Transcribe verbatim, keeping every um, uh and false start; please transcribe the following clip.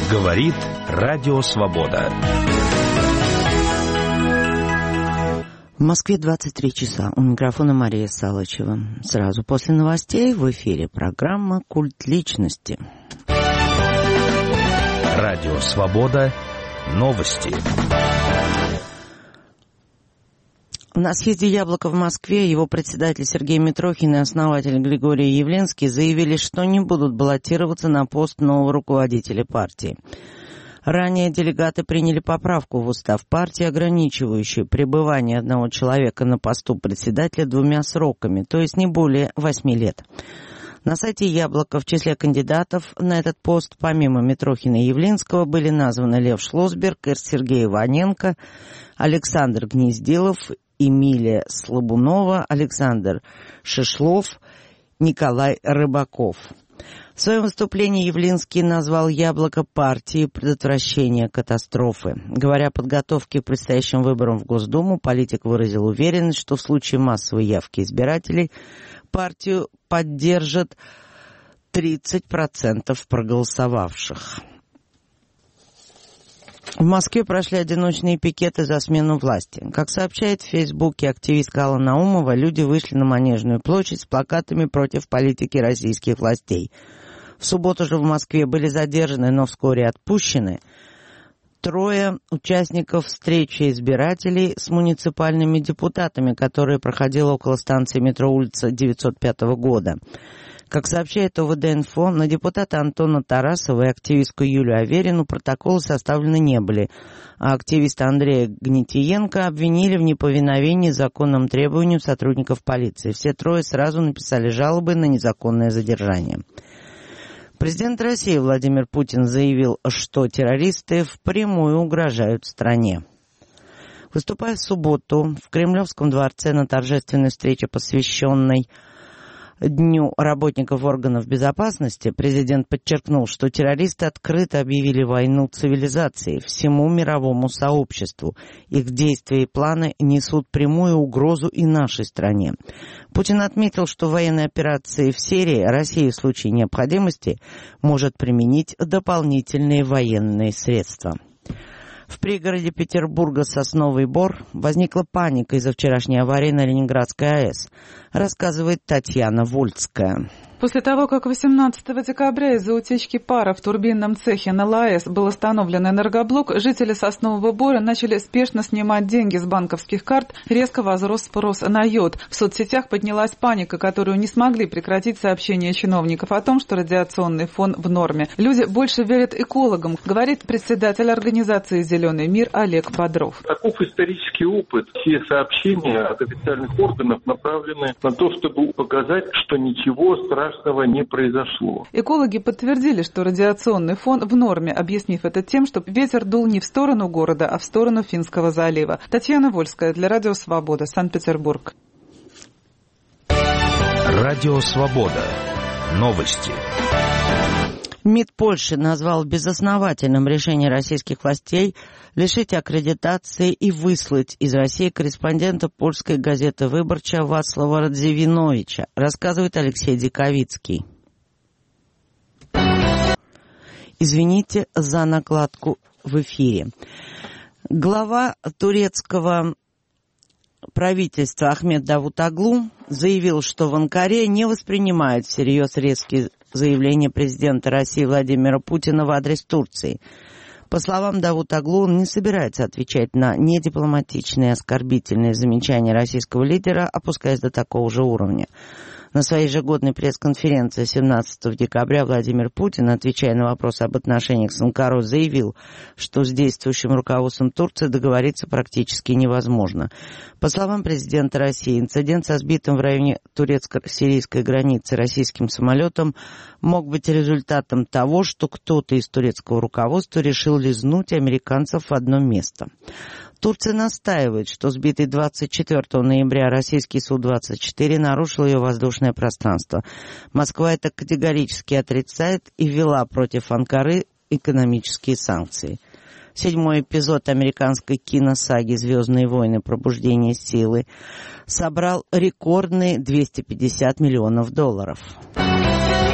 Говорит Радио Свобода. В Москве двадцать три часа. У микрофона Мария Салычева. Сразу после новостей в эфире программа «Культ личности». Радио Свобода. Новости. На съезде «Яблоко» в Москве его председатель Сергей Митрохин и основатель Григорий Явленский заявили, что не будут баллотироваться на пост нового руководителя партии. Ранее делегаты приняли поправку в устав партии, ограничивающую пребывание одного человека на посту председателя двумя сроками, то есть не более восьми лет. На сайте «Яблоко» в числе кандидатов на этот пост, помимо Митрохина и Явленского, были названы Лев Шлосберг, Сергей Иваненко, Александр Гнездилов, Эмилия Слабунова, Александр Шишлов, Николай Рыбаков. В своем выступлении Явленский назвал «Яблоко» партией предотвращения катастрофы. Говоря о подготовке к предстоящим выборам в Госдуму, политик выразил уверенность, что в случае массовой явки избирателей партию поддержат тридцать процентов проголосовавших. В Москве прошли одиночные пикеты за смену власти. Как сообщает в Фейсбуке активистка Алла Наумова, люди вышли на Манежную площадь с плакатами против политики российских властей. В субботу же в Москве были задержаны, но вскоре отпущены трое участников встречи избирателей с муниципальными депутатами, которая проходила около станции метро улица девятьсот пятого года. Как сообщает ОВД-инфо, на депутата Антона Тарасова и активистку Юлию Аверину протоколы составлены не были, а активиста Андрея Гнетиенко обвинили в неповиновении законным требованиям сотрудников полиции. Все трое сразу написали жалобы на незаконное задержание. Президент России Владимир Путин заявил, что террористы впрямую угрожают стране. Выступая в субботу в Кремлевском дворце на торжественной встрече, посвященной Дню работников органов безопасности, президент подчеркнул, что террористы открыто объявили войну цивилизации, всему мировому сообществу. Их действия и планы несут прямую угрозу и нашей стране. Путин отметил, что в военной операции в Сирии Россия в случае необходимости может применить дополнительные военные средства. В пригороде Петербурга Сосновый Бор возникла паника из-за вчерашней аварии на Ленинградской АЭС, рассказывает Татьяна Вольская. После того, как восемнадцатого декабря из-за утечки пара в турбинном цехе на ЛАЭС был остановлен энергоблок, жители Соснового Бора начали спешно снимать деньги с банковских карт, резко возрос спрос на йод. В соцсетях поднялась паника, которую не смогли прекратить сообщения чиновников о том, что радиационный фон в норме. Люди больше верят экологам, говорит председатель организации «Зеленый мир» Олег Бодров. Таков исторический опыт. Все сообщения от официальных органов направлены на то, чтобы показать, что ничего страшного не произошло. Экологи подтвердили, что радиационный фон в норме, объяснив это тем, что ветер дул не в сторону города, а в сторону Финского залива. Татьяна Вольская для Радио Свобода, Санкт-Петербург. Радио Свобода. Новости. МИД Польши назвал безосновательным решение российских властей лишить аккредитации и выслать из России корреспондента польской газеты «Выборча» Вацлава Радзивиновича, рассказывает Алексей Диковицкий. Извините за накладку в эфире. Глава турецкого правительства Ахмед Давутоглу заявил, что в Анкаре не воспринимают всерьез резкие заявления президента России Владимира Путина в адрес Турции. По словам Давутоглу, он не собирается отвечать на недипломатичные оскорбительные замечания российского лидера, опускаясь до такого же уровня. На своей ежегодной пресс-конференции семнадцатого декабря Владимир Путин, отвечая на вопросы об отношениях с Анкарой, заявил, что с действующим руководством Турции договориться практически невозможно. По словам президента России, инцидент со сбитым в районе турецко-сирийской границы российским самолетом мог быть результатом того, что кто-то из турецкого руководства решил лизнуть американцев в одно место. Турция настаивает, что сбитый двадцать четвёртого ноября российский Су двадцать четыре нарушил ее воздушное пространство. Москва это категорически отрицает и ввела против Анкары экономические санкции. Седьмой эпизод американской киносаги «Звездные войны. Пробуждение силы» собрал рекордные двести пятьдесят миллионов долларов.